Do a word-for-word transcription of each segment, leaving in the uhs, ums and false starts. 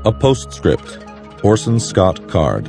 A postscript. Orson Scott Card.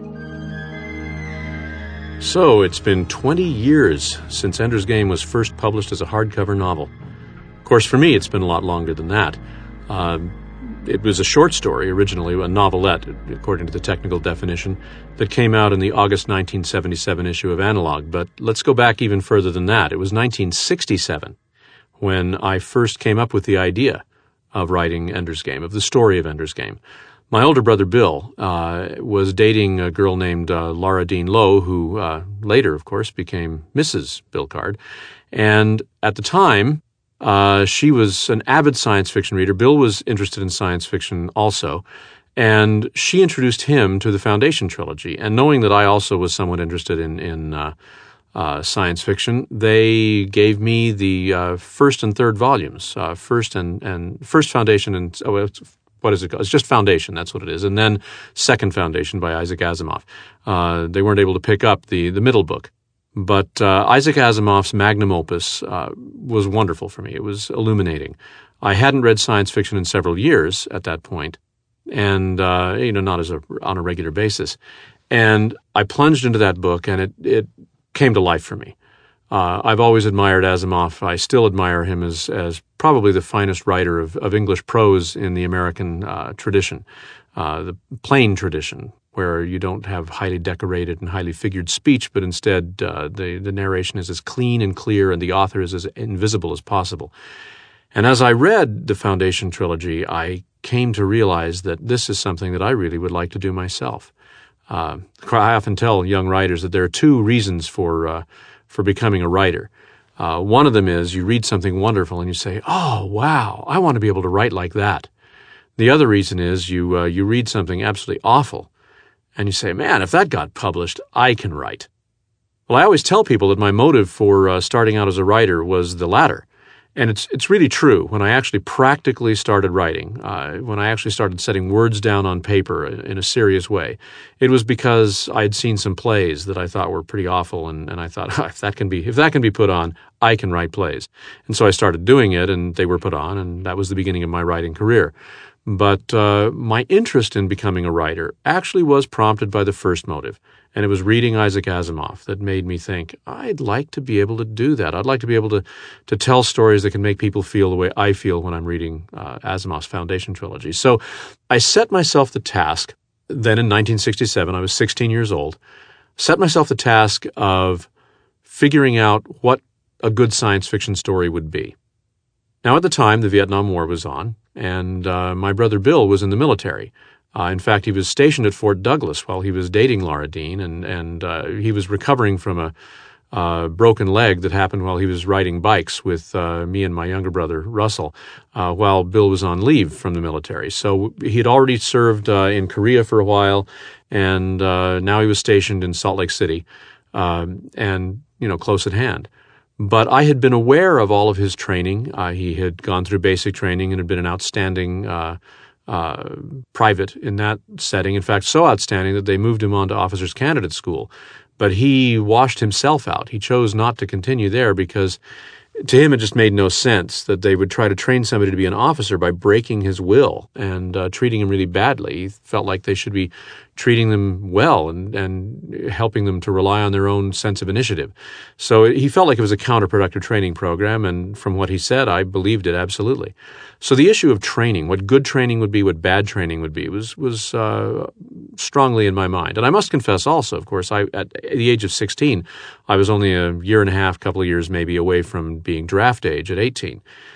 So, it's been twenty years since Ender's Game was first published as a hardcover novel. Of course, for me, it's been a lot longer than that. Uh, it was a short story, originally, a novelette, according to the technical definition, that came out in the August nineteen seventy-seven issue of Analog. But let's go back even further than that. It was nineteen sixty-seven when I first came up with the idea of writing Ender's Game, of the story of Ender's Game. My older brother, Bill, uh, was dating a girl named uh, Laura Dean Lowe, who uh, later, of course, became Missus Bill Card. And at the time, uh, she was an avid science fiction reader. Bill was interested in science fiction also. And she introduced him to the Foundation trilogy. And knowing that I also was somewhat interested in, in uh, uh, science fiction, they gave me the uh, first and third volumes, uh, first and, and first Foundation and oh, it's, what is it called? It's just Foundation, that's what it is. And then Second Foundation by Isaac Asimov. Uh, they weren't able to pick up the, the middle book. But uh, Isaac Asimov's magnum opus uh, was wonderful for me. It was illuminating. I hadn't read science fiction in several years at that point, and uh, you know, not as a on a regular basis. And I plunged into that book, and it it came to life for me. Uh, I've always admired Asimov. I still admire him as as probably the finest writer of, of English prose in the American uh, tradition, uh, the plain tradition, where you don't have highly decorated and highly figured speech, but instead uh, the, the narration is as clean and clear and the author is as invisible as possible. And as I read the Foundation trilogy, I came to realize that this is something that I really would like to do myself. Uh, I often tell young writers that there are two reasons for uh, for becoming a writer. Uh, one of them is you read something wonderful and you say, oh, wow, I want to be able to write like that. The other reason is you uh, you read something absolutely awful and you say, man, if that got published, I can write. Well, I always tell people that my motive for uh, starting out as a writer was the latter. And it's it's really true. When I actually practically started writing, uh, when I actually started setting words down on paper in, in a serious way, it was because I had seen some plays that I thought were pretty awful, and, and I thought, oh, if that can be if that can be put on, I can write plays. And so I started doing it, and they were put on, and that was the beginning of my writing career. But uh, my interest in becoming a writer actually was prompted by the first motive, and it was reading Isaac Asimov that made me think, I'd like to be able to do that. I'd like to be able to, to tell stories that can make people feel the way I feel when I'm reading uh, Asimov's Foundation trilogy. So I set myself the task, then in nineteen sixty-seven, I was sixteen years old, set myself the task of figuring out what a good science fiction story would be. Now, at the time, the Vietnam War was on, and uh, my brother Bill was in the military. Uh, in fact, he was stationed at Fort Douglas while he was dating Laura Dean, and, and uh, he was recovering from a uh, broken leg that happened while he was riding bikes with uh, me and my younger brother, Russell, uh, while Bill was on leave from the military. So he had already served uh, in Korea for a while, and uh, now he was stationed in Salt Lake City, um, and, you know, close at hand. But I had been aware of all of his training. Uh, he had gone through basic training and had been an outstanding uh, uh, private in that setting. In fact, so outstanding that they moved him on to Officers Candidate School. But he washed himself out. He chose not to continue there because to him it just made no sense that they would try to train somebody to be an officer by breaking his will and uh, treating him really badly. He felt like they should be treating them well and, and helping them to rely on their own sense of initiative. So he felt like it was a counterproductive training program, and from what he said, I believed it absolutely. So the issue of training, what good training would be, what bad training would be, was was uh, strongly in my mind. And I must confess also, of course, I at the age of sixteen, I was only a year and a half, couple of years maybe away from being draft age at eighteen.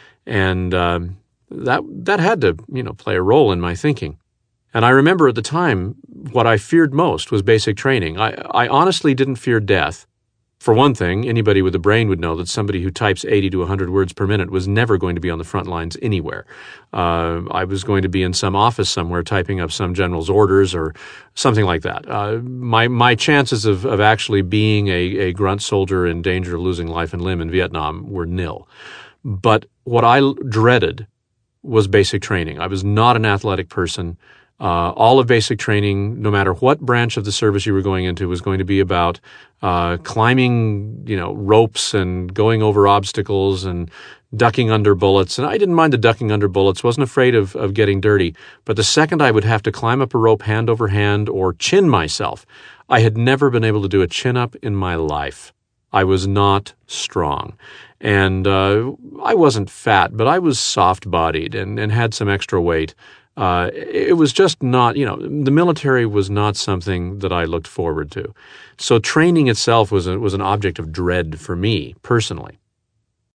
And um, that that had to, you know, play a role in my thinking. And I remember at the time, what I feared most was basic training. I, I honestly didn't fear death. For one thing, anybody with a brain would know that somebody who types eighty to one hundred words per minute was never going to be on the front lines anywhere. Uh, I was going to be in some office somewhere typing up some general's orders or something like that. Uh, my my chances of, of actually being a, a grunt soldier in danger of losing life and limb in Vietnam were nil. But what I dreaded was basic training. I was not an athletic person. Uh, all of basic training, no matter what branch of the service you were going into, was going to be about uh, climbing, you know, ropes and going over obstacles and ducking under bullets. And I didn't mind the ducking under bullets, wasn't afraid of, of getting dirty. But the second I would have to climb up a rope hand over hand or chin myself, I had never been able to do a chin-up in my life. I was not strong. And uh, I wasn't fat, but I was soft-bodied and, and had some extra weight. Uh, it was just not, you know, the military was not something that I looked forward to. So training itself was a, was an object of dread for me, personally.